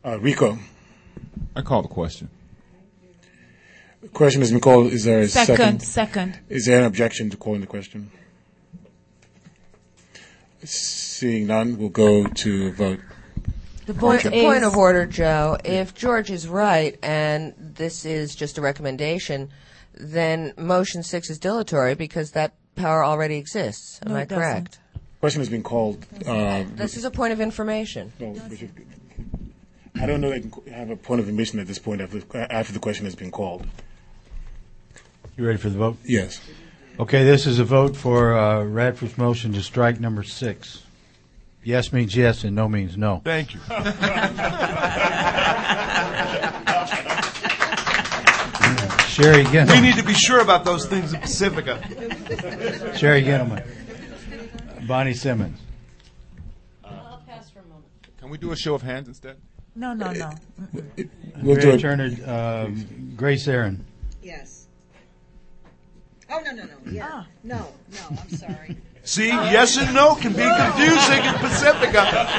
Rico. I call the question. The question has been called. Is there a second? Second. Is there an objection to calling the question? Seeing none, we'll go to vote. The vote is... Point of order, Joe. If George is right and this is just a recommendation, then motion 6 is dilatory because that power already exists. Am I correct? Question has been called. This is a point of information. No, I don't know that I can have a point of information at this point after the question has been called. You ready for the vote? Yes. Okay, this is a vote for Radford's motion to strike number 6. Yes means yes and no means no. Thank you. Sherry Gentleman. We need to be sure about those things in Pacifica. Sherry Gentleman. Bonnie Simmons. I'll pass for a moment. Can we do a show of hands instead? No. We'll do it. Turner, Grace Aaron. Yes. Oh, no. Yeah. No, I'm sorry. See, yes and no can be confusing in Pacifica.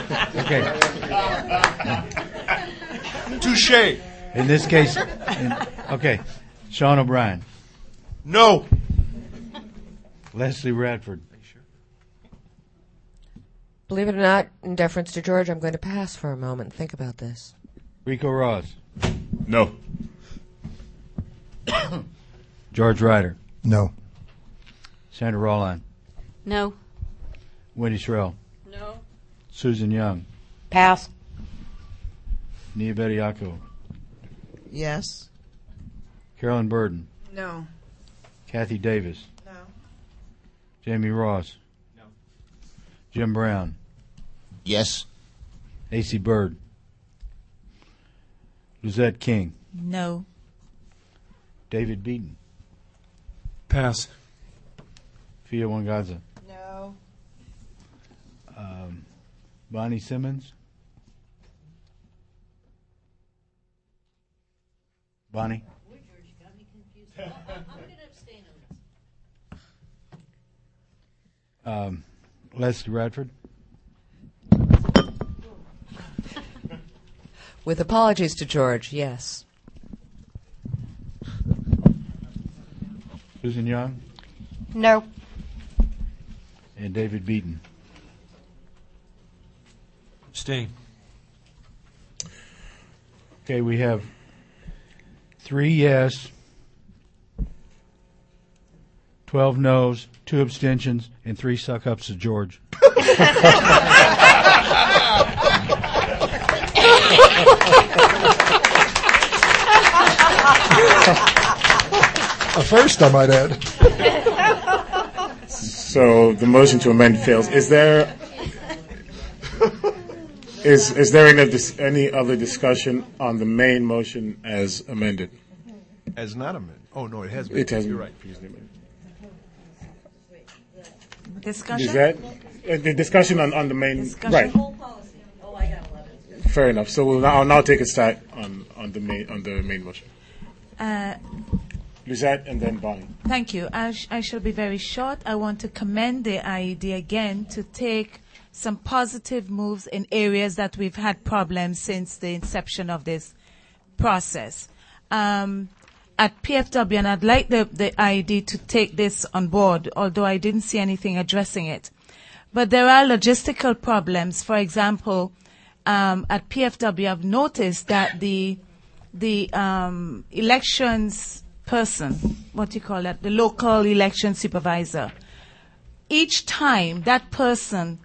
Okay. Touche. In this case, okay. Sean O'Brien. No. Leslie Radford. Believe it or not, in deference to George, I'm going to pass for a moment and think about this. Rico Ross. No. George Ryder. No. Sandra Rolline. No. Wendy Shrell. No. Susan Young. Pass. Nia Bediako. Yes. Carolyn Burden. No. Kathy Davis. No. Jamie Ross. No. Jim Brown. Yes. A.C. Bird. Lizette King. No. David Beaton. Pass. Fia Wangaza. No. Bonnie Simmons. Bonnie. I'm going to abstain on this. Leslie Radford. With apologies to George, yes. Susan Young. No. And David Beaton. Abstain. Okay, we have 3 yes, 12 no's, 2 abstentions, and 3 suck-ups to George. A first, I might add. So the motion to amend fails. Is there any other discussion on the main motion as amended? As not amended. Oh, no, it has been. It has You're been right. previously amended. Discussion? Is that the discussion on the main? Discussion. Right. Whole policy. Oh, I got 11. Fair enough. So I'll now take a start on the main motion. Lizette and then Bonnie. Thank you. I shall be very short. I want to commend the IED again to take some positive moves in areas that we've had problems since the inception of this process. At PFW, and I'd like the IED to take this on board, although I didn't see anything addressing it. But there are logistical problems. For example, at PFW, I've noticed that the elections person, what do you call that, the local election supervisor, each time that person,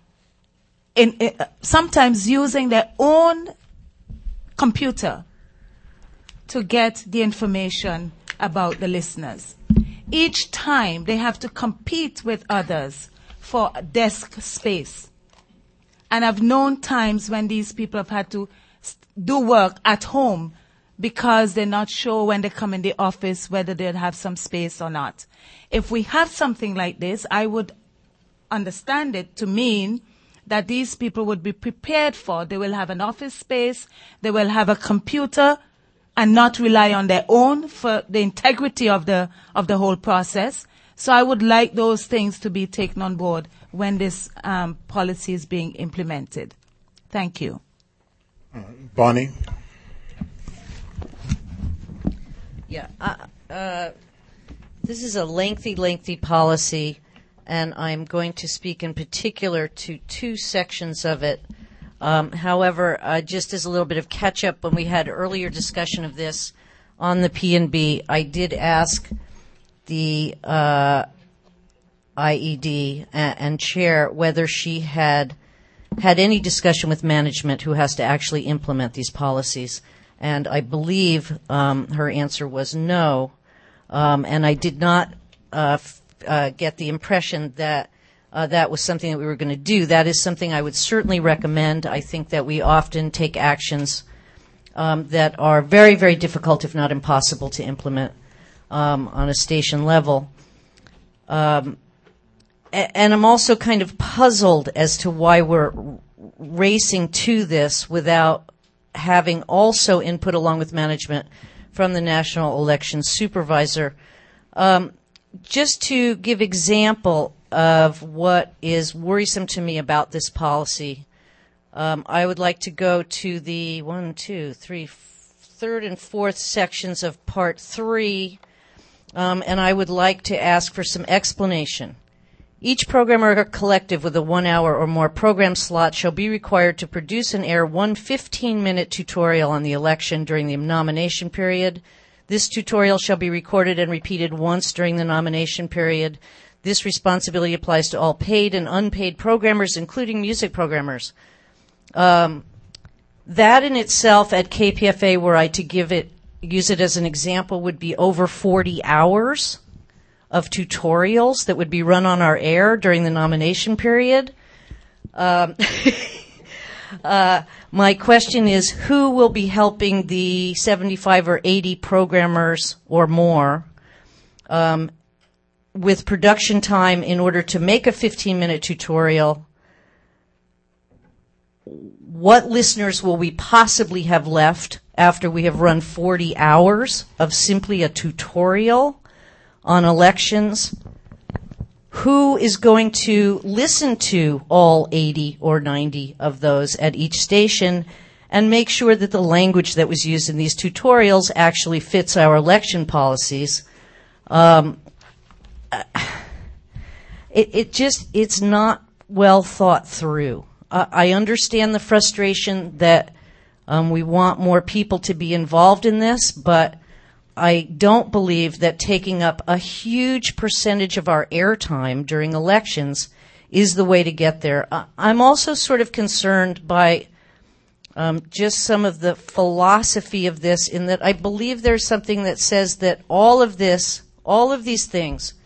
sometimes using their own computer to get the information about the listeners. Each time they have to compete with others for desk space. And I've known times when these people have had to do work at home because they're not sure when they come in the office whether they'll have some space or not. If we have something like this, I would understand it to mean that these people would be prepared for. They will have an office space, they will have a computer, and not rely on their own for the integrity of the whole process. So I would like those things to be taken on board when this policy is being implemented. Thank you. Bonnie? Yeah. This is a lengthy policy, and I'm going to speak in particular to two sections of it. However, just as a little bit of catch-up, when we had earlier discussion of this on the P&B, I did ask the IED and chair whether she had any discussion with management who has to actually implement these policies. And I believe her answer was no. And I did not get the impression that that was something that we were going to do. That is something I would certainly recommend. I think that we often take actions that are very, very difficult, if not impossible, to implement on a station level. And I'm also kind of puzzled as to why we're racing to this without having also input along with management from the National Elections Supervisor. Just to give example of what is worrisome to me about this policy, I would like to go to the third and fourth sections of Part 3, and I would like to ask for some explanation. Each program or collective with a 1 hour or more program slot shall be required to produce and air one 15-minute tutorial on the election during the nomination period. This tutorial shall be recorded and repeated once during the nomination period. This responsibility applies to all paid and unpaid programmers, including music programmers. That in itself at KPFA, were I to use it as an example, would be over 40 hours of tutorials that would be run on our air during the nomination period. My question is, who will be helping the 75 or 80 programmers or more with production time in order to make a 15-minute tutorial? What listeners will we possibly have left after we have run 40 hours of simply a tutorial on elections? Who is going to listen to all 80 or 90 of those at each station and make sure that the language that was used in these tutorials actually fits our election policies? It's not well thought through. I understand the frustration that we want more people to be involved in this, but I don't believe that taking up a huge percentage of our airtime during elections is the way to get there. I'm also sort of concerned by just some of the philosophy of this, in that I believe there's something that says that all of these things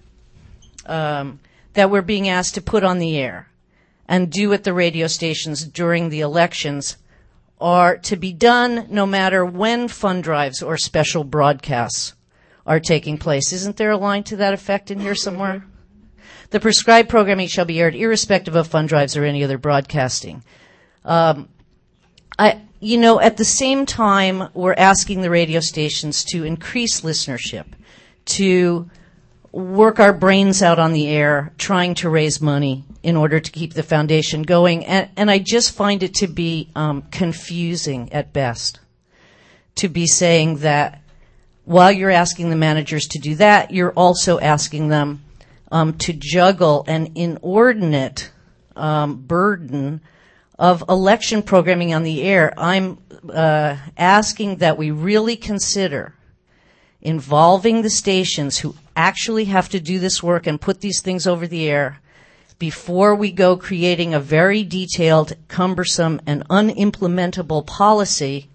that we're being asked to put on the air and do at the radio stations during the elections are to be done no matter when fund drives or special broadcasts are taking place. Isn't there a line to that effect in here somewhere? The prescribed programming shall be aired irrespective of fund drives or any other broadcasting. At the same time, we're asking the radio stations to increase listenership, to work our brains out on the air, trying to raise money in order to keep the foundation going. And I just find it to be confusing at best to be saying that while you're asking the managers to do that, you're also asking them to juggle an inordinate burden of election programming on the air. I'm asking that we really consider involving the stations who actually have to do this work and put these things over the air before we go creating a very detailed, cumbersome, and unimplementable policy,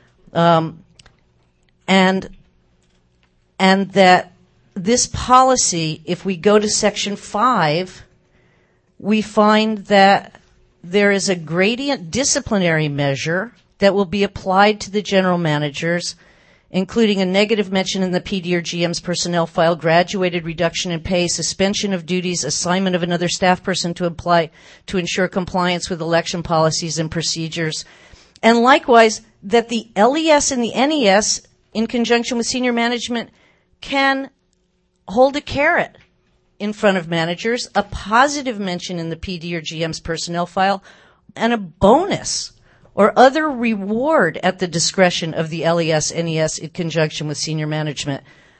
and that this policy, if we go to Section 5, we find that there is a gradient disciplinary measure that will be applied to the general managers, including a negative mention in the PD or GM's personnel file, graduated reduction in pay, suspension of duties, assignment of another staff person to apply to ensure compliance with election policies and procedures. And likewise, that the LES and the NES, in conjunction with senior management, can hold a carrot in front of managers, a positive mention in the PD or GM's personnel file, and a bonus or other reward at the discretion of the LES-NES in conjunction with senior management.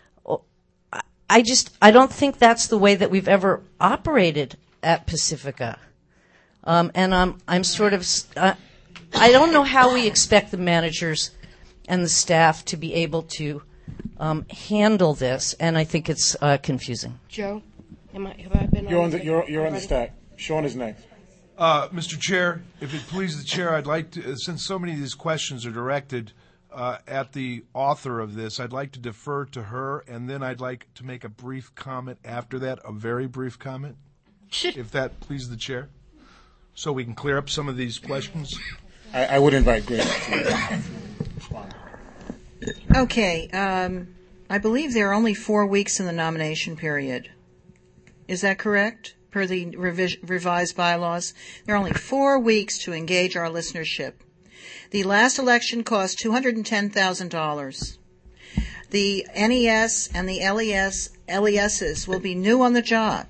I don't think that's the way that we've ever operated at Pacifica. And I'm sort of, I don't know how we expect the managers and the staff to be able to handle this, and I think it's confusing. Joe, have I been You're on the stack. Sean is next. Mr. Chair, if it pleases the chair, I'd like to, since so many of these questions are directed at the author of this, I'd like to defer to her, and then I'd like to make a brief comment after that, a very brief comment, if that pleases the chair, so we can clear up some of these questions. I would invite Grace to respond. Okay. I believe there are only 4 weeks in the nomination period. Is that correct? Per the revised bylaws, there are only 4 weeks to engage our listenership. The last election cost $210,000. The NES and the LESs will be new on the job.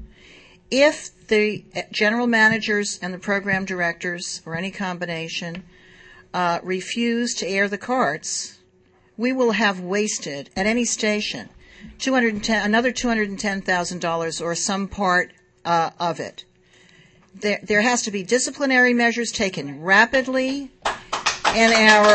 If the general managers and the program directors, or any combination, refuse to air the carts, we will have wasted, at any station, another $210,000 or some part of it. There has to be disciplinary measures taken rapidly, and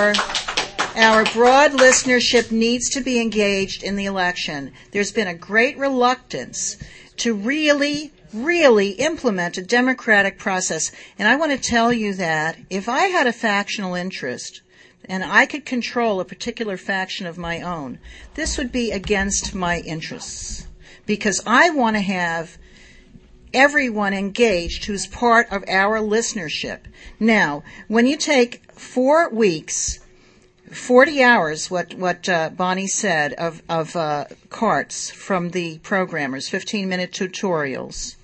our broad listenership needs to be engaged in the election. There's been a great reluctance to really implement a democratic process. And I want to tell you that if I had a factional interest and I could control a particular faction of my own, this would be against my interests, because I want to have everyone engaged who's part of our listenership. Now, when you take 4 weeks, 40 hours, what Bonnie said, of carts from the programmers, 15-minute tutorials,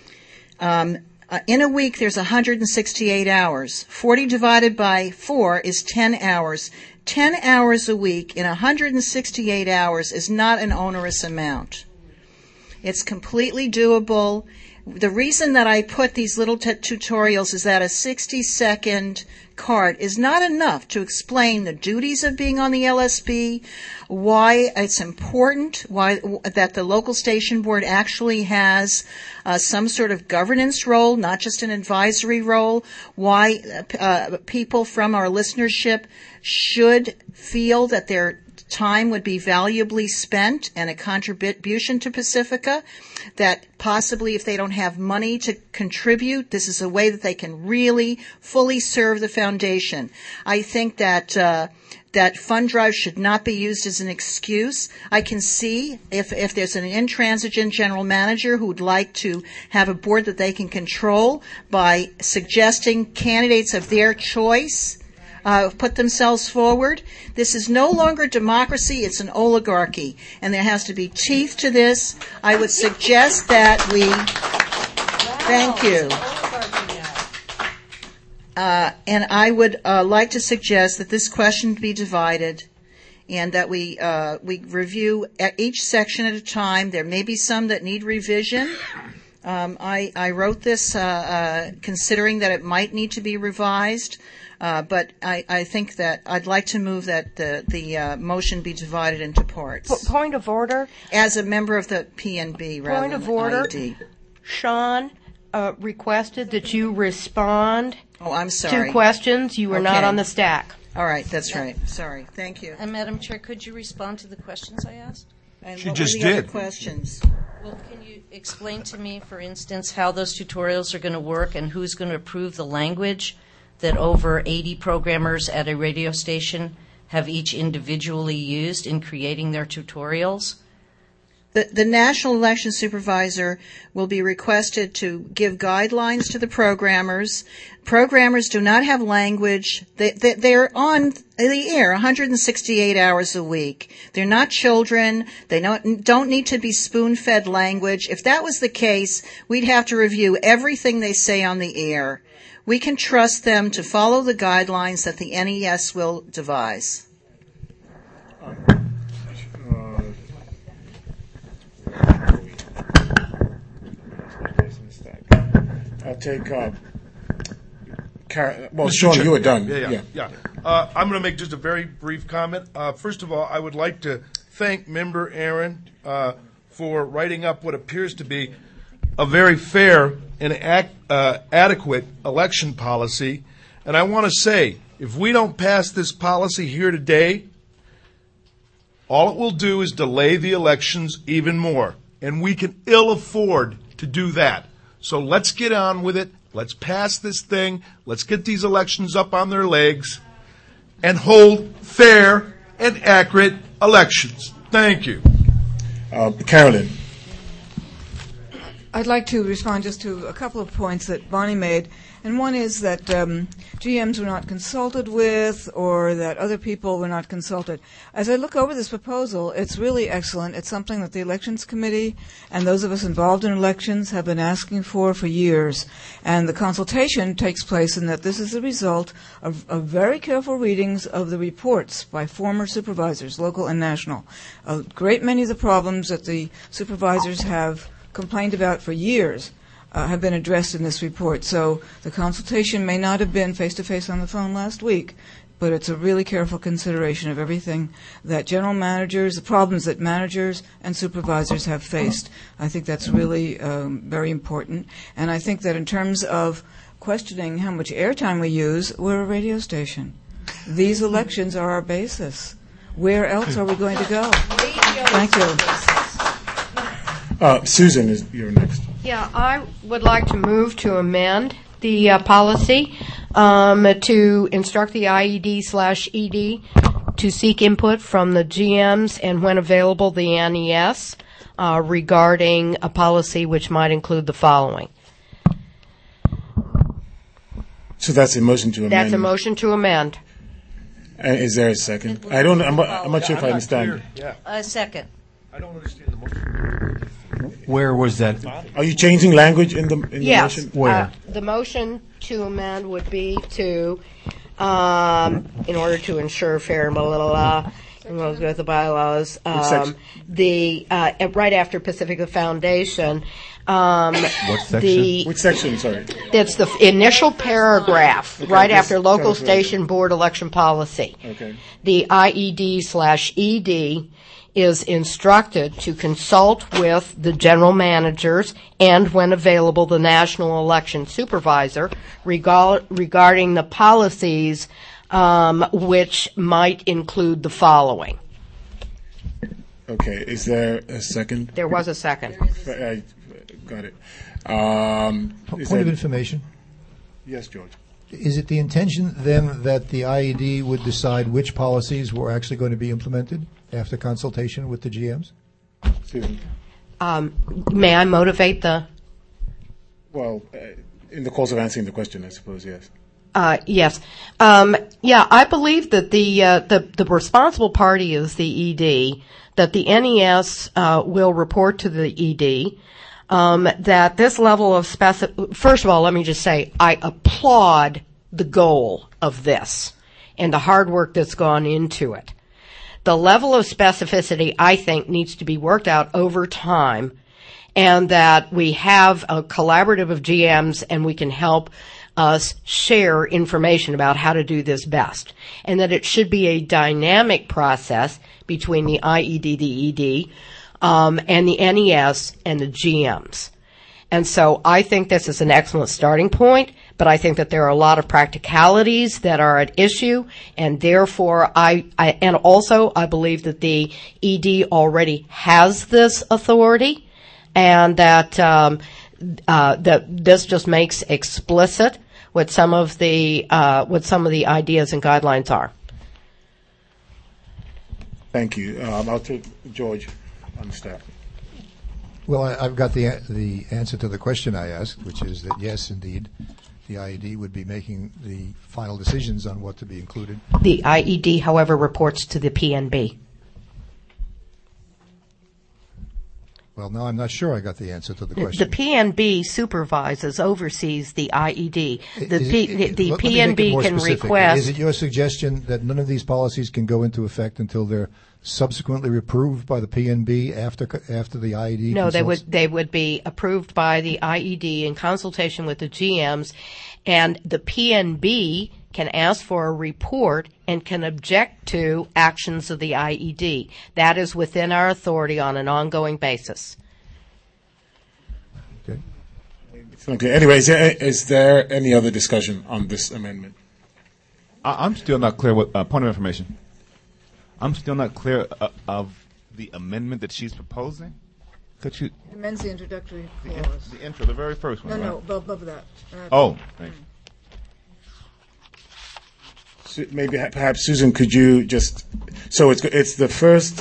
in a week there's 168 hours. 40 divided by 4 is 10 hours. 10 hours a week in 168 hours is not an onerous amount. It's completely doable. The reason that I put these little tutorials is that a 60-second cart is not enough to explain the duties of being on the LSB, why it's important, why that the local station board actually has some sort of governance role, not just an advisory role, why people from our listenership should feel that their time would be valuably spent and a contribution to Pacifica, that possibly if they don't have money to contribute, this is a way that they can really fully serve the foundation. I think that that fund drive should not be used as an excuse. I can see if there's an intransigent general manager who would like to have a board that they can control by suggesting candidates of their choice put themselves forward. This is no longer democracy, it's an oligarchy, and there has to be teeth to this. I would suggest that we... Thank you. And I would like to suggest that this question be divided and that we review each section at a time. There may be some that need revision. I wrote this considering that it might need to be revised. But I think that I'd like to move that the motion be divided into parts. Point of order. As a member of the PNB, rather Point than of order. IED. Sean requested that you respond. Oh, I'm sorry. To questions. You were not Okay. on the stack. All right, that's right. Sorry. Thank you. And Madam Chair, could you respond to the questions I asked? And She what just were the other did. questions? Well, can you explain to me, for instance, how those tutorials are going to work and who's going to approve the language that over 80 programmers at a radio station have each individually used in creating their tutorials? The National Election Supervisor will be requested to give guidelines to the programmers. Programmers do not have language. They're on the air 168 hours a week. They're not children. They don't need to be spoon-fed language. If that was the case, we'd have to review everything they say on the air. We can trust them to follow the guidelines that the NES will devise. I'll take Well, Mr. Sean, Chair. you were done. Yeah. I'm going to make just a very brief comment. First of all, I would like to thank Member Aaron for writing up what appears to be a very fair and adequate election policy. And I want to say, if we don't pass this policy here today, all it will do is delay the elections even more. And we can ill afford to do that. So let's get on with it. Let's pass this thing. Let's get these elections up on their legs and hold fair and accurate elections. Thank you. Carolyn. I'd like to respond just to a couple of points that Bonnie made. And one is that GMs were not consulted with, or that other people were not consulted. As I look over this proposal, it's really excellent. It's something that the Elections Committee and those of us involved in elections have been asking for years. And the consultation takes place in that this is the result of very careful readings of the reports by former supervisors, local and national. A great many of the problems that the supervisors have complained about for years have been addressed in this report. So the consultation may not have been face-to-face on the phone last week, but it's a really careful consideration of everything that general managers, the problems that managers and supervisors have faced. I think that's really very important. And I think that in terms of questioning how much airtime we use, we're a radio station. These elections are our basis. Where else are we going to go? Thank you. Susan, you're next. Yeah, I would like to move to amend the policy to instruct the IED/ED to seek input from the GMs and, when available, the NES regarding a policy which might include the following. So that's a motion to amend. That's a motion to amend. Is there a second? I'm not sure if I understand. A second. I don't understand the motion. Where was that? Are you changing language in the Yes. motion? Where? The motion to amend would be to, in order to ensure fair, blah, blah, blah, and goes with the bylaws, section? right after Pacifica Foundation. What section? Which section, sorry? It's the initial paragraph, right this after local sounds right. station board election policy. Okay. The IED/ED is instructed to consult with the general managers and, when available, the national election supervisor regarding the policies which might include the following. Okay. Is there a second? There was a second. I got it. Point of information. Yes, George. Is it the intention then that the IED would decide which policies were actually going to be implemented after consultation with the GMs? Susan. May I motivate the? Well, in the course of answering the question, I suppose, yes. Yes. I believe that the responsible party is the ED, that the NES will report to the ED, that this level of first of all, let me just say, I applaud the goal of this and the hard work that's gone into it. The level of specificity, I think, needs to be worked out over time, and that we have a collaborative of GMs and we can help us share information about how to do this best, and that it should be a dynamic process between the IED, the ED, and the NES and the GMs. And so I think this is an excellent starting point, but I think that there are a lot of practicalities that are at issue, and therefore I believe that the ED already has this authority, and that that this just makes explicit what some of the ideas and guidelines are. Thank you. I'll take George on staff. Well, I've got the answer to the question I asked, which is that yes, indeed, the IED would be making the final decisions on what to be included. The IED, however, reports to the PNB. Well, no, I'm not sure I got the answer to the question. The PNB oversees the IED. Let me make it PNB more can specific. request. Is it your suggestion that none of these policies can go into effect until they're subsequently approved by the PNB after the IED? No, consults? they would be approved by the IED in consultation with the GMs, and the PNB can ask for a report and can object to actions of the IED. That is within our authority on an ongoing basis. Okay. Anyway, is there any other discussion on this amendment? I'm still not clear what point of information. I'm still not clear of the amendment that she's proposing. Could you? It amends the introductory clause. The intro, the very first one. No, right? no, above that. Oh, right. So maybe perhaps Susan, could you just? So it's the first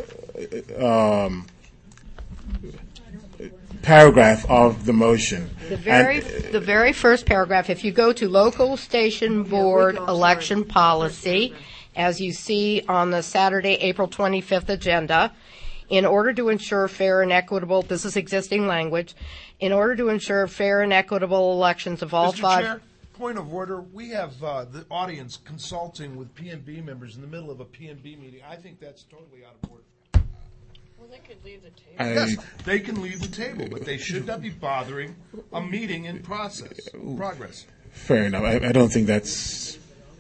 paragraph of the motion. The very first paragraph. If you go to local station board election policy, as you see on the Saturday, April 25th agenda, in order to ensure fair and equitable, this is existing language, in order to ensure fair and equitable elections of all Mr. five. Chair, point of order. We have the audience consulting with PNB members in the middle of a PNB meeting. I think that's totally out of order. Well, they could leave the table. Yes, they can leave the table, but they should not be bothering a meeting in progress. Fair enough. I don't think that's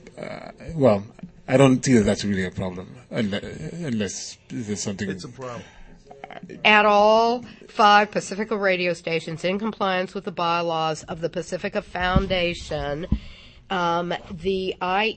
I don't see that that's really a problem unless there's something. It's a problem. At all 5 Pacifica radio stations in compliance with the bylaws of the Pacifica Foundation, the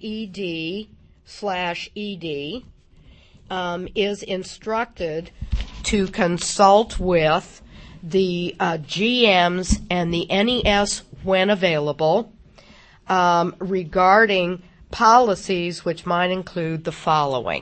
IED/ED is instructed to consult with the GMs and the NES when available regarding policies, which might include the following.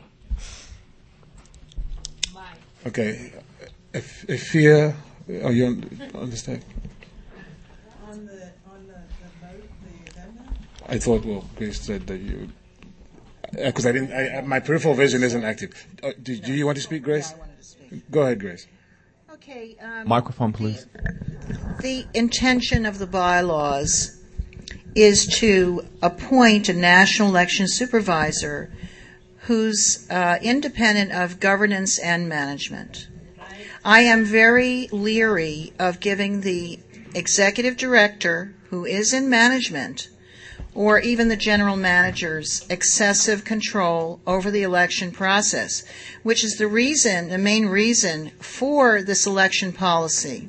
Okay. Fear, you understand? On the vote, the amendment? I thought, Grace said that you, because my peripheral vision isn't active. Do you want to speak, Grace? Yeah, I wanted to speak. Go ahead, Grace. Okay. Microphone, please. The intention of the bylaws is to appoint a national election supervisor who's independent of governance and management. I am very leery of giving the executive director, who is in management, or even the general managers, excessive control over the election process, which is the main reason for this election policy.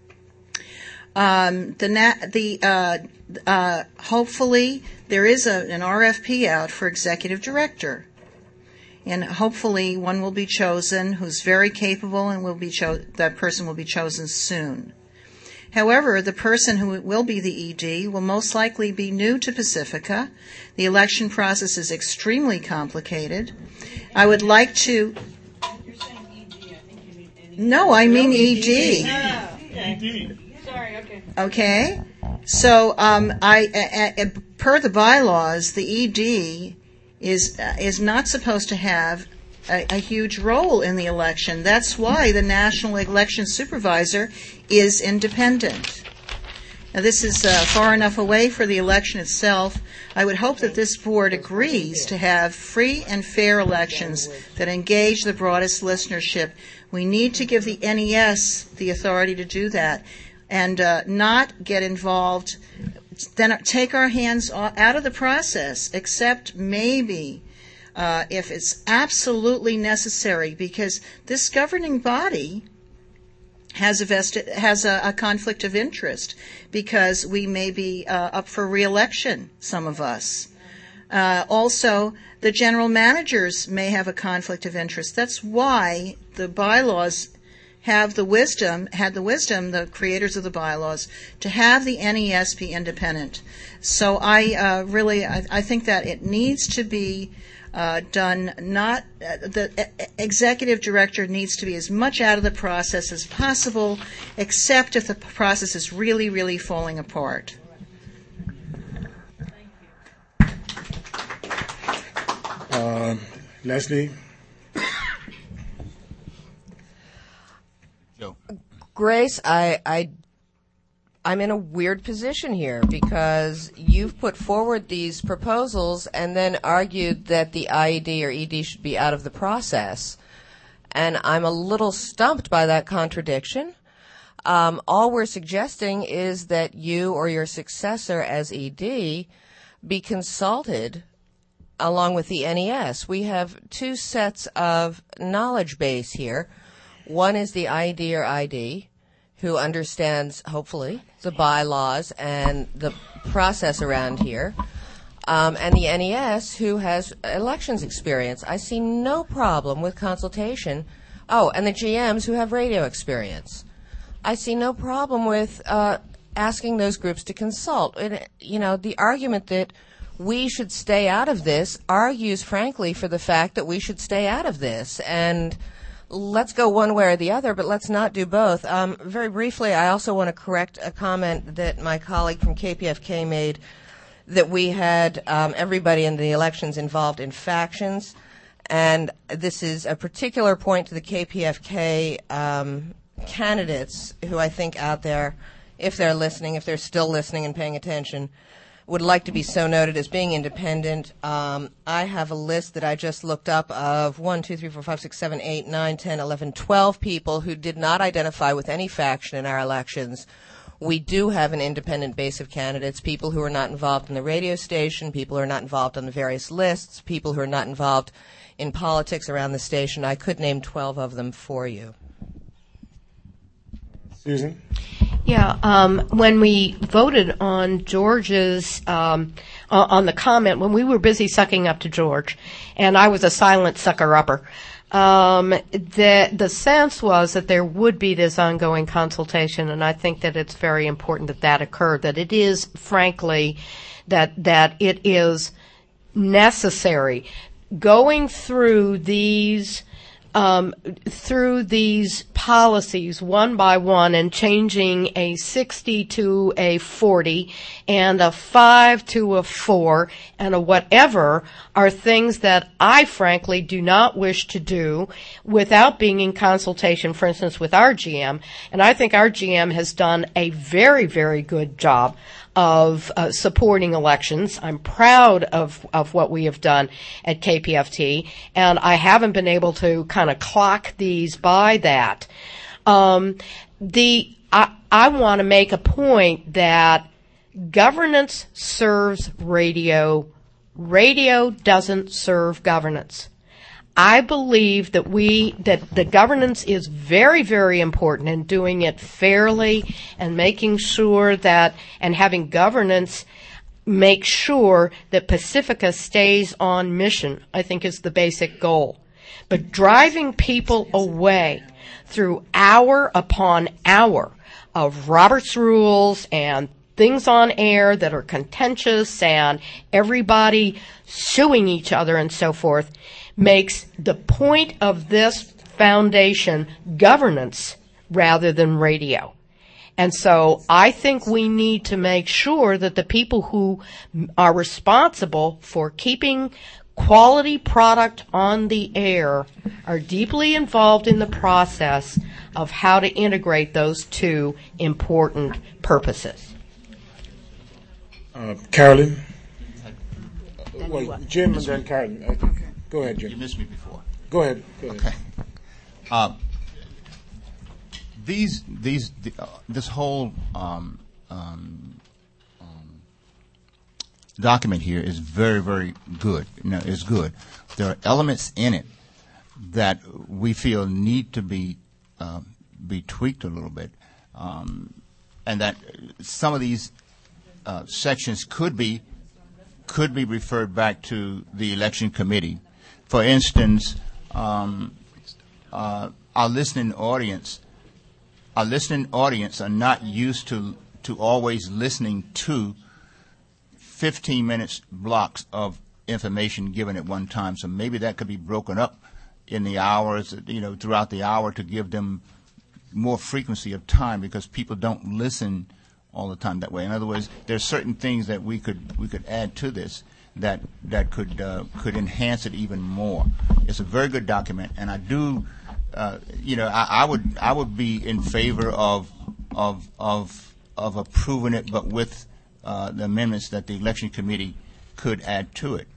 Hopefully there is an RFP out for executive director, and hopefully one will be chosen who's very capable, and that person will be chosen soon. However, the person who will be the ED will most likely be new to Pacifica. The election process is extremely complicated. I would like to. You're saying ED. I think you mean NED. No, I mean ED. ED. Sorry. Okay. Okay. So, per the bylaws, the ED is not supposed to have a huge role in the election. That's why the National Election Supervisor is independent. Now, this is far enough away for the election itself. I would hope that this board agrees to have free and fair elections that engage the broadest listenership. We need to give the NES the authority to do that, and not get involved, then take our hands out of the process, except maybe if it's absolutely necessary, because this governing body has a conflict of interest, because we may be up for re-election, some of us. Also, the general managers may have a conflict of interest. That's why the bylaws had the wisdom, the creators of the bylaws, to have the NES be independent. So I think that it needs to be done. The executive director needs to be as much out of the process as possible, except if the process is really, really falling apart. Leslie? Grace, I'm in a weird position here, because you've put forward these proposals and then argued that the IED or ED should be out of the process. And I'm a little stumped by that contradiction. All we're suggesting is that you or your successor as ED be consulted along with the NES. We have two sets of knowledge base here. One is the IED or ID, who understands, hopefully, the bylaws and the process around here, and the NES, who has elections experience. I see no problem with consultation. Oh, and the GMs, who have radio experience. I see no problem with asking those groups to consult. And, the argument that we should stay out of this argues, frankly, for the fact that we should stay out of this. And let's go one way or the other, but let's not do both. Very briefly, I also want to correct a comment that my colleague from KPFK made, that we had everybody in the elections involved in factions. And this is a particular point to the KPFK candidates who I think out there, if they're listening, if they're still listening and paying attention, would like to be so noted as being independent. I have a list that I just looked up of 1, 2, 3, 4, 5, 6, 7, 8, 9, 10, 11, 12 people who did not identify with any faction in our elections. We do have an independent base of candidates, people who are not involved in the radio station, people who are not involved on the various lists, people who are not involved in politics around the station. I could name 12 of them for you. Susan? Yeah, when we voted on George's, on the comment, when we were busy sucking up to George, and I was a silent sucker-upper, the sense was that there would be this ongoing consultation, and I think that it's very important that that occurred, that it is, frankly, that it is necessary. Going through these policies one by one and changing a 60 to a 40 and a 5 to a 4 and a whatever are things that I frankly do not wish to do without being in consultation, for instance, with our GM. And I think our GM has done a very, very good job of supporting elections. I'm proud of what we have done at KPFT, and I haven't been able to kind of clock these by that. I want to make a point that governance serves radio. Radio doesn't serve governance. I believe that the governance is very, very important, and doing it fairly and making sure that, and having governance make sure that Pacifica stays on mission, I think is the basic goal. But driving people away through hour upon hour of Robert's rules and things on air that are contentious and everybody suing each other and so forth makes the point of this foundation governance rather than radio. And so I think we need to make sure that the people who are responsible for keeping quality product on the air are deeply involved in the process of how to integrate those two important purposes. Carolyn? Well, Jim and then Carolyn. Okay. Go ahead, Jim. You missed me before. Go ahead. Okay. This whole document here is very, very good. It's good. There are elements in it that we feel need to be tweaked a little bit, and that some of these sections could be referred back to the election committee. For instance, our listening audience are not used to always listening to 15 minutes blocks of information given at one time. So maybe that could be broken up in the hours, throughout the hour, to give them more frequency of time, because people don't listen all the time that way. In other words, there's certain things that we could add to this that could enhance it even more. It's a very good document, and I do, I would be in favor of approving it, but with the amendments that the election committee could add to it.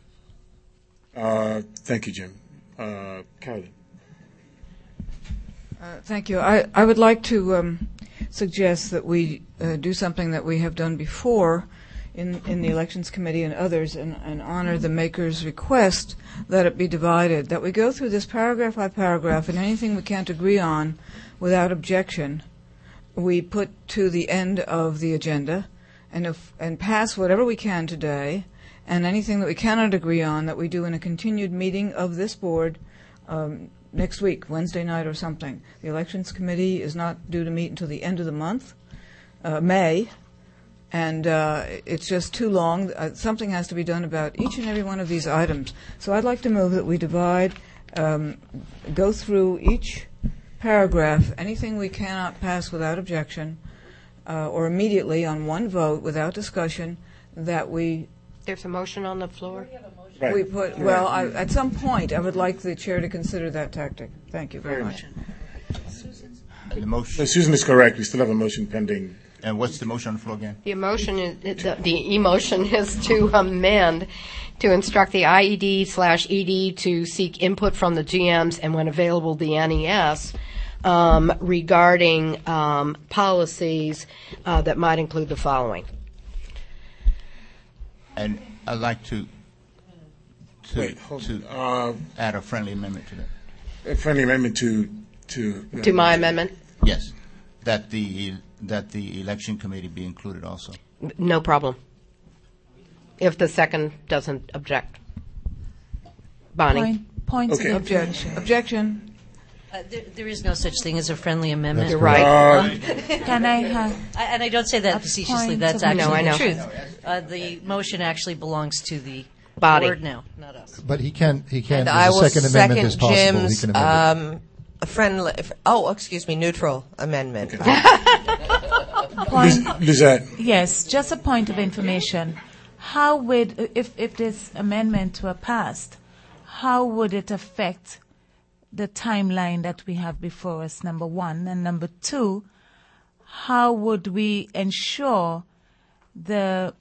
Thank you, Jim. Carolyn. Thank you. I would like to suggest that we do something that we have done before in the Elections Committee and others and honor the maker's request that it be divided, that we go through this paragraph by paragraph and anything we can't agree on without objection we put to the end of the agenda and pass whatever we can today, and anything that we cannot agree on that we do in a continued meeting of this board next week, Wednesday night or something. The Elections Committee is not due to meet until the end of the month, May, and it's just too long. Something has to be done about each and every one of these items. So I'd like to move that we divide, go through each paragraph, anything we cannot pass without objection, or immediately on one vote without discussion, that we... There's a motion on the floor? Right. We put, well, at some point, I would like the chair to consider that tactic. Thank you very much. The motion. Susan is correct. We still have a motion pending. And what's the motion on the floor again? The emotion is to amend to instruct the IED/ED to seek input from the GMs and, when available, the NES regarding policies that might include the following. And I'd like to add a friendly amendment to that. A friendly amendment to my amendment? Yes, that the election committee be included also. No problem. If the second doesn't object. Bonnie? Point okay. of Objection. There is no such thing as a friendly amendment. You're right. Can I have... And I don't say that facetiously. That's point actually of- the truth. The motion actually belongs to the Body. board now, not us. But he can, And as I a will second amendment is second possible. He Jim's can amend it. a friendly, neutral amendment. Lizette. Yes, just a point of information. How would, if this amendment were passed, how would it affect the timeline that we have before us, number one? And number two, how would we ensure the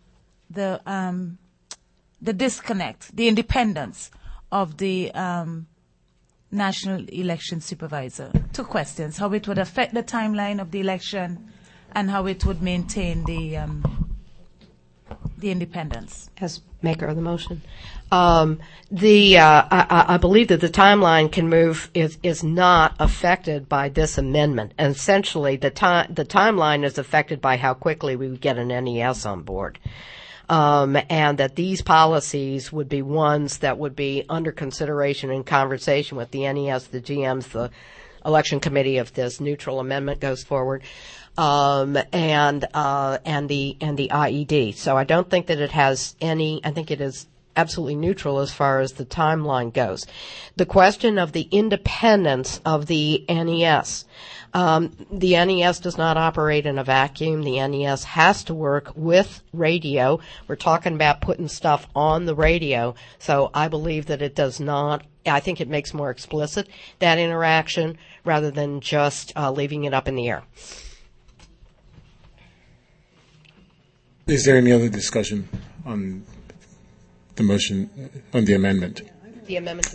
disconnect, the independence of the National Election Supervisor? Two questions: how it would affect the timeline of the election, and how it would maintain the independence. As maker of the motion. I believe that the timeline can move is not affected by this amendment. And essentially, the timeline is affected by how quickly we would get an NES on board. And that these policies would be ones that would be under consideration and conversation with the NES, the GMs, the election committee if this neutral amendment goes forward, and the IED. So I don't think that it has any. I think it is absolutely neutral as far as the timeline goes. The question of the independence of the NES. The NES does not operate in a vacuum. The NES has to work with radio. We're talking about putting stuff on the radio. So I believe that it does not. I think it makes more explicit that interaction rather than just leaving it up in the air. Is there any other discussion on the motion, on the amendment? The amendment.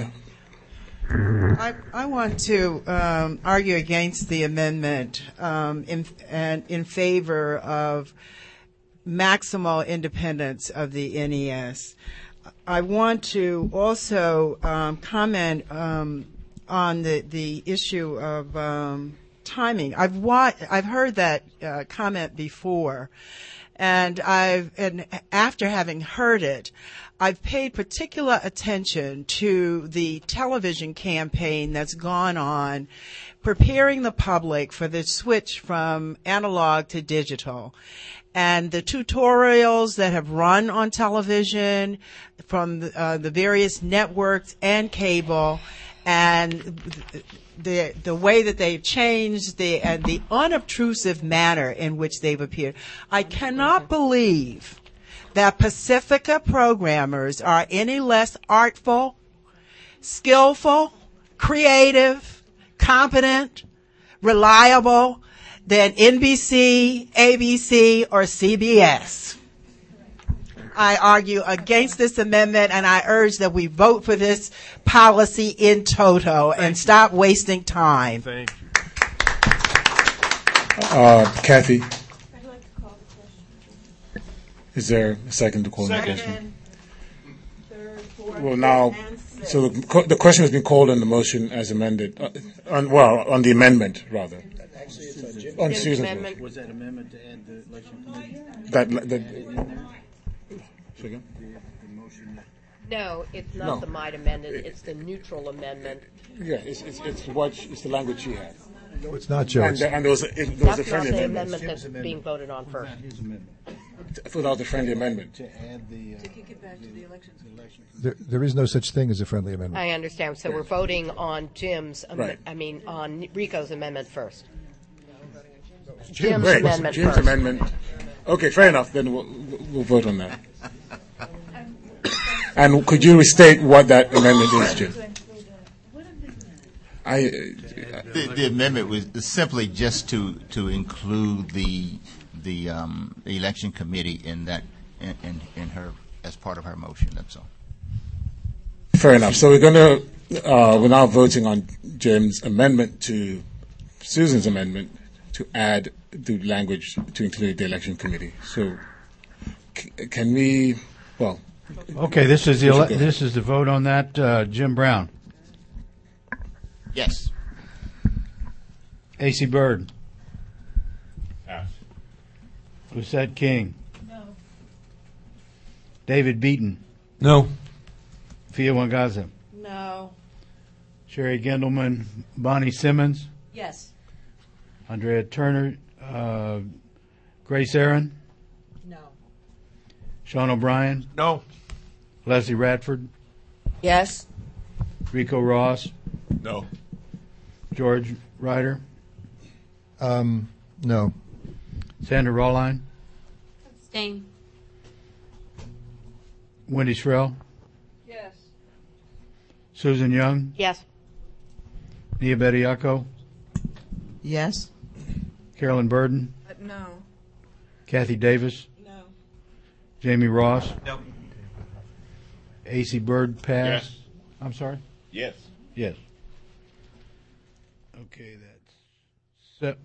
I want to argue against the amendment in favor of maximal independence of the NES. I want to also comment on the issue of timing. I've heard that comment before, and after having heard it, I've paid particular attention to the television campaign that's gone on, preparing the public for the switch from analog to digital. And the tutorials that have run on television from the various networks and cable, and the way that they've changed and the unobtrusive manner in which they've appeared. I cannot believe that Pacifica programmers are any less artful, skillful, creative, competent, reliable than NBC, ABC, or CBS. I argue against this amendment, and I urge that we vote for this policy in toto and stop wasting time. Thank you. Kathy, is there a second to call the question? Well, now, so the question has been called on the motion as amended, on the amendment, rather. On Susan's motion. Was that amendment to add the election committee? Again? No, it's not the might amended. It's the neutral amendment. Yeah, it's the language she had. No, it's not, Joe. And there was a That's friendly not the amendment. amendment that's being voted on first. Without the friendly amendment. To kick it back to the elections. There is no such thing as a friendly amendment. I understand. So we're voting on Jim's, Right. on Rico's amendment first. Jim's amendment Jim's first. amendment. Okay, fair enough. Then we'll vote on that. And could you restate what that amendment is, Jim? The amendment was simply just to include the election committee in her as part of her motion. That's all. Fair enough. So we're now voting on Jim's amendment to Susan's amendment to add the language to include the election committee. So can we? Well. Okay, this is the vote on that. Jim Brown. Yes. A.C. Byrd. Pass. Lucette King. No. David Beaton. No. Fia Wangaza. No. Sherry Gendelman. Bonnie Simmons. Yes. Andrea Turner. Grace Aaron. No. Sean O'Brien. No. Leslie Radford. Yes. Rico Ross. No. George Ryder. No. Sandra Rawline. Abstain. Wendy Shrell. Yes. Susan Young. Yes. Nia Bediako. Yes. Carolyn Burden. No. Kathy Davis. No. Jamie Ross. No. A.C. Byrd pass. Yes. I'm sorry? Yes. Yes. Okay, that's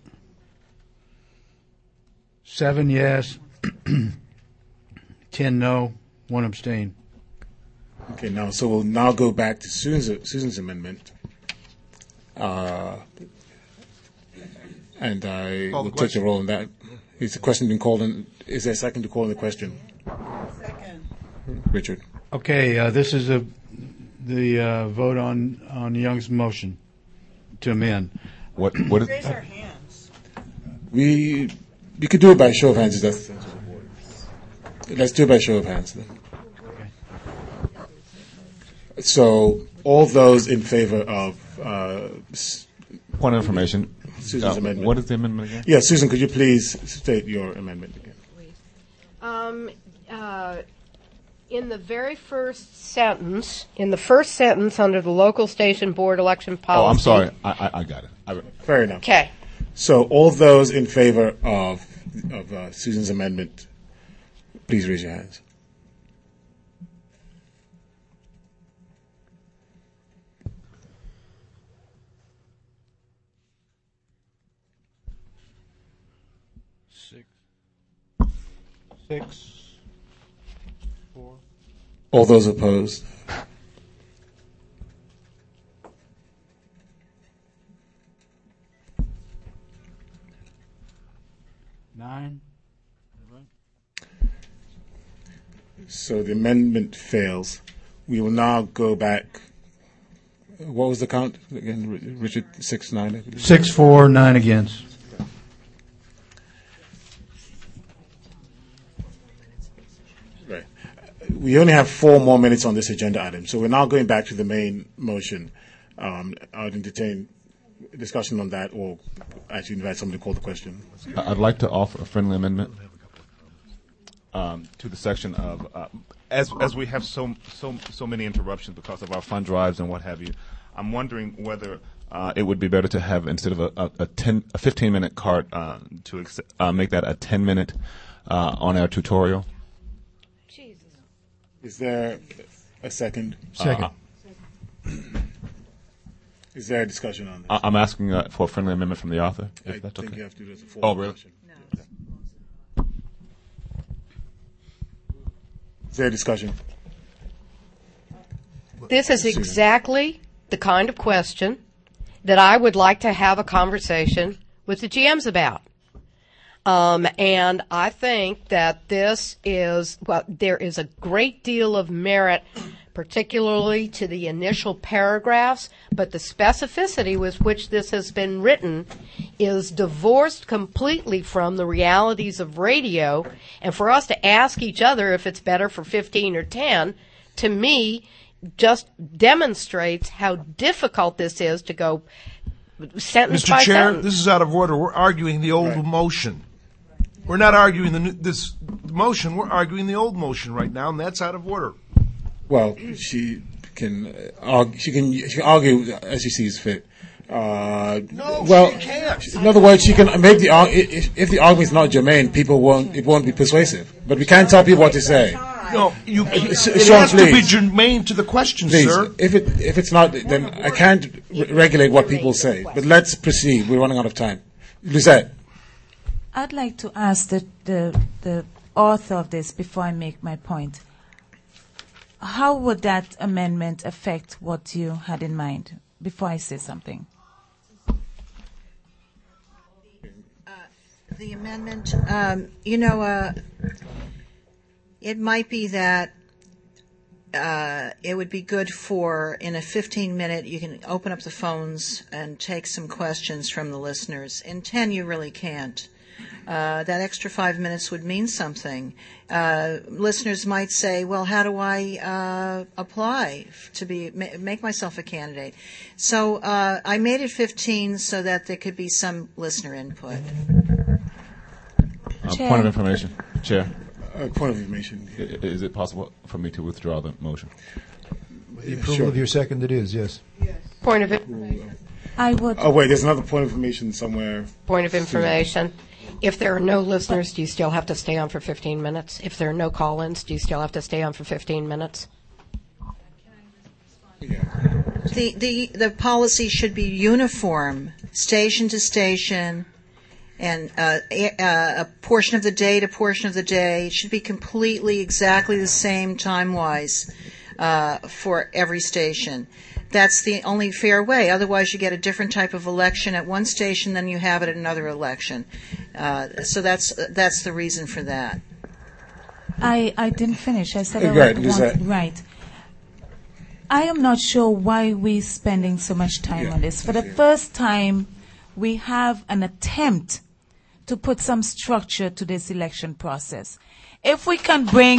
7 yes, 10 no, 1 abstain. Okay, so we'll now go back to Susan's amendment. And I will take the roll on that. Is the question being called on? Is there a second to call on the question? Second. Richard. Okay, this is the vote on Young's motion to amend. What is? Raise our hands. We could do it by show of hands. Let's do it by show of hands then. Okay. So all those in favor of Point of information. Susan's amendment. What is the amendment again? Yeah, Susan, could you please state your amendment again? In the very first sentence, under the local station board election policy. Oh, I'm sorry. I got it. Fair enough. Okay. So all those in favor of Susan's amendment, please raise your hands. Six. 4. All those opposed? Nine. So the amendment fails. We will now go back. What was the count again, Richard? 6-9. I believe. 6-4, 9 against. Right. We only have 4 more minutes on this agenda item, so we're now going back to the main motion. I'll entertain discussion on that, or actually invite somebody to call the question. I'd like to offer a friendly amendment to the section of as we have so many interruptions because of our fund drives and what have you. I'm wondering whether it would be better to have, instead of a 15-minute cart, to make that a 10-minute on-air tutorial. Jesus. Is there a second? Second. Is there a discussion on this? I'm asking for a friendly amendment from the author, if that's think okay. you have to do this as a formal really? motion. Is there a discussion? This is exactly the kind of question that I would like to have a conversation with the GMs about. And I think that this is, well, there is a great deal of merit, particularly to the initial paragraphs, but the specificity with which this has been written is divorced completely from the realities of radio. And for us to ask each other if it's better for 15 or 10, to me, just demonstrates how difficult this is to go sentence by Mr. Chair, sentence. this is out of order. We're arguing the old motion. We're not arguing this motion. We're arguing the old motion right now, and that's out of order. Well, she can argue as she sees fit. No, well, she can't. In other words, she can make the if the argument is not germane, it won't be persuasive. But we can't tell people what to say. No, it Sean, has to be germane to the question, please, sir. If it's not, then I can't regulate what people say. But let's proceed. We're running out of time. Lisette. I'd like to ask the author of this before I make my point. How would that amendment affect what you had in mind before I say something? The amendment, it might be that it would be good for, in a 15-minute, you can open up the phones and take some questions from the listeners. In 10, you really can't. That extra 5 minutes would mean something. Listeners might say, well, how do I apply to make myself a candidate? So I made it 15 so that there could be some listener input. Point of information, Chair. Point of information. Is it possible for me to withdraw the motion? The approval of your second, it is, yes. Point of it. I would. Oh, wait, there's another point of information somewhere. Point of information. If there are no listeners, do you still have to stay on for 15 minutes? If there are no call-ins, do you still have to stay on for 15 minutes? The policy should be uniform, station to station, and a portion of the day to portion of the day. It should be completely exactly the same time-wise for every station. That's the only fair way. Otherwise, you get a different type of election at one station than you have at another election. So that's the reason for that. I didn't finish. I said I would want, right. I am not sure why we're spending so much time on this. For the first time, we have an attempt to put some structure to this election process. If we can bring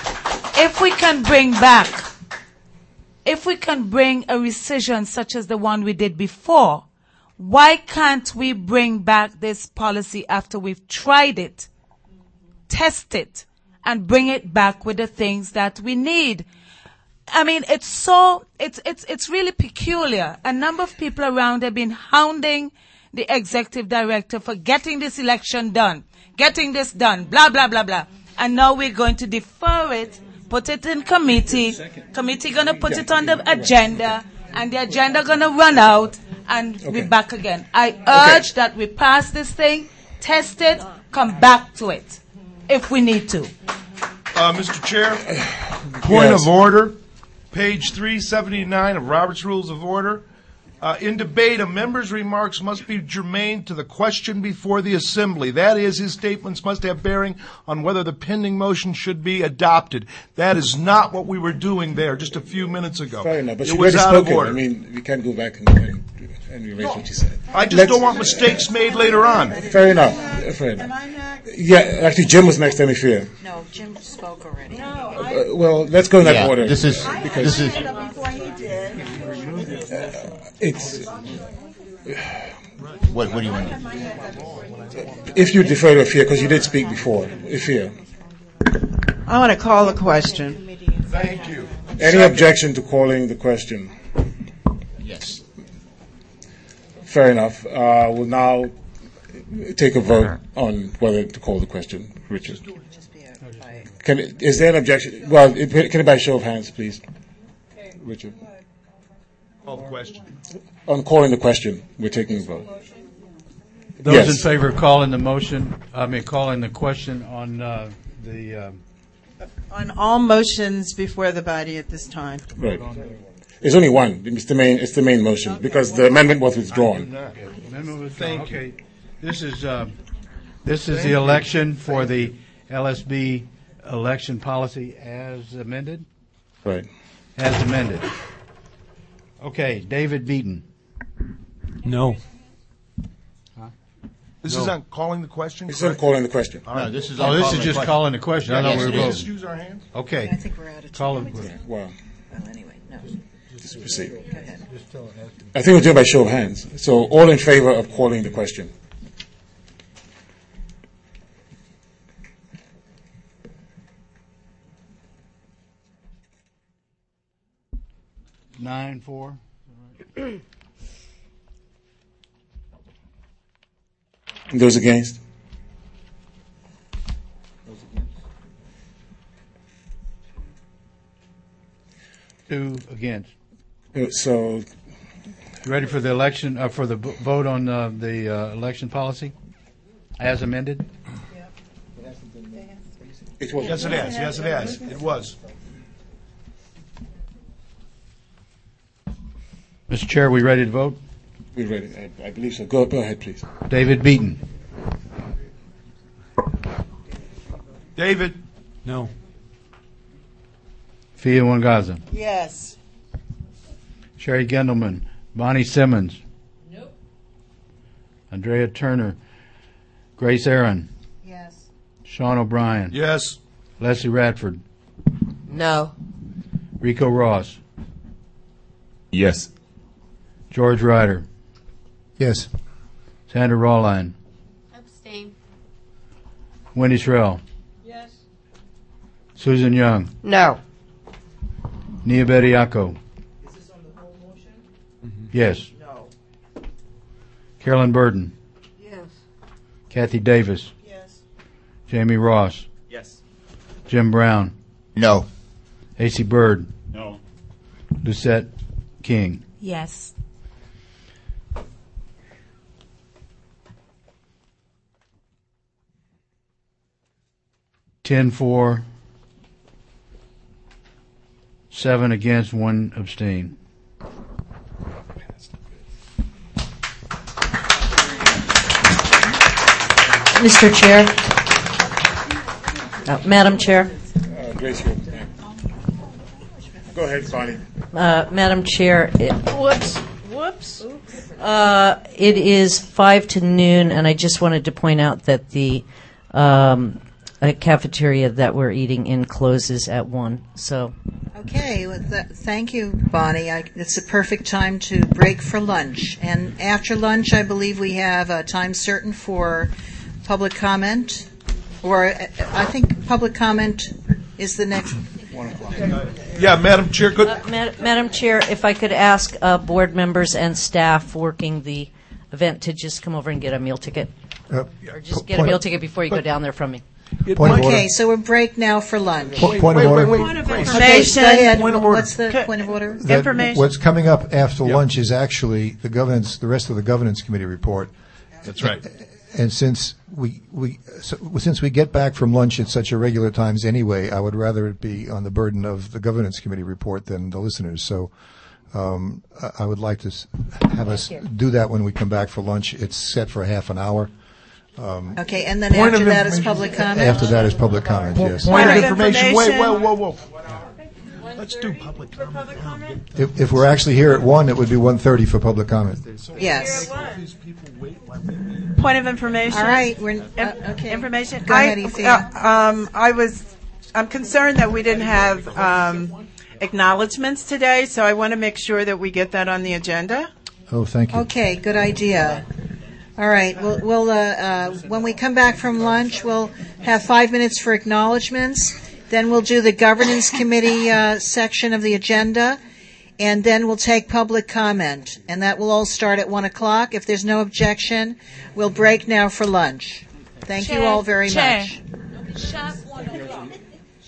a rescission such as the one we did before, why can't we bring back this policy after we've tried it, test it, and bring it back with the things that we need? I mean, it's really peculiar. A number of people around have been hounding the executive director for getting this election done, getting this done, blah, blah, blah, blah. And now we're going to defer it, put it in committee going to put it on the agenda, and the agenda going to run out, and we're back again. I urge that we pass this thing, test it, come back to it, if we need to. Mr. Chair, point of order, page 379 of Robert's Rules of Order. In debate, a member's remarks must be germane to the question before the assembly. That is, his statements must have bearing on whether the pending motion should be adopted. That is not what we were doing there just a few minutes ago. Fair enough, but it was out of order. I mean, we can't go back and erase what you said. I just don't want mistakes made later on. Fair enough. Am I next? Yeah, actually, Jim was next, any fear. No, Jim spoke already. Well, let's go in that order. This is Before he did. It's. What do you want? If you defer to Afia, because you did speak before, Afia. I want to call the question. Thank you. Any objection to calling the question? Yes. Fair enough. We'll now take a vote on whether to call the question. Richard. Is there an objection? Well, can it by show of hands, please? Richard. Call the question. On calling the question, we're taking a vote. Those in favor of calling the question on on all motions before the body at this time. Right. It's only one. It's the main motion because the amendment was withdrawn. Okay. This is the election for the LSB election policy as amended? Right. As amended. Okay, David Beaton. No. This is on calling the question? This is on calling the question. All right. No, this is just calling the question. I thought we were voting. Just use our hands? Okay. I think we're out of time. Call it. Well, anyway, no. Just proceed. Go ahead. I think we'll do it by show of hands. So all in favor of calling the question? Nine, 4. Those against? Two against. So, you ready for the election? For the vote on the election policy as amended? Yes, it is. Yes, it is. It was. Mr. Chair, are we ready to vote? We're ready. I believe so. Go ahead, please. David Beaton. David. No. Fia Wangaza. Yes. Sherry Gendelman. Bonnie Simmons. Nope. Andrea Turner. Grace Aaron. Yes. Sean O'Brien. Yes. Leslie Radford. No. Rico Ross. Yes. George Ryder. Yes. Sandra Rawline. Abstain. Wendy Shrell. Yes. Susan Young. No. Nia Bediako. Is this on the whole motion? Yes. No. Carolyn Burden. Yes. Kathy Davis. Yes. Jamie Ross. Yes. Jim Brown. No. AC Bird. No. Lucette King. Yes. Ten for, 7 against, 1 abstain. Mr. Chair. Madam Chair. Grace, go ahead, Bonnie. Madam Chair. Whoops. It is 5 to noon, and I just wanted to point out that the cafeteria that we're eating in closes at 1. So. Okay, thank you, Bonnie. It's a perfect time to break for lunch. And after lunch, I believe we have a time certain for public comment. Or I think public comment is the next. 1 o'clock. Yeah, Madam Chair. Good. Madam Chair, if I could ask board members and staff working the event to just come over and get a meal ticket. Or just get a meal ticket before you go down there from me. Okay, so we're break now for lunch. Point of order. Point of information. Okay, go ahead. What's the point of order? Information. What's coming up after lunch is actually the rest of the governance committee report. That's right. And since we get back from lunch at such irregular times anyway, I would rather it be on the burden of the governance committee report than the listeners. So I would like to have us do that when we come back for lunch. It's set for half an hour. Okay, and then after that is public comment? After that is public comment, yes. Point of information. Wait, whoa. Let's do public comment. If we're actually here at 1, it would be 1:30 for public comment. Yes. Point of information. All right. Okay. Information. Go ahead, Ifea. I'm concerned that we didn't have acknowledgments today, so I want to make sure that we get that on the agenda. Oh, thank you. Okay, good idea. All right. We'll when we come back from lunch, we'll have 5 minutes for acknowledgments. Then we'll do the governance committee section of the agenda, and then we'll take public comment. And that will all start at 1 o'clock. If there's no objection, we'll break now for lunch. Thank you all very much. Sharp 1 o'clock.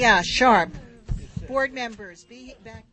Yeah, sharp. Board members, be back.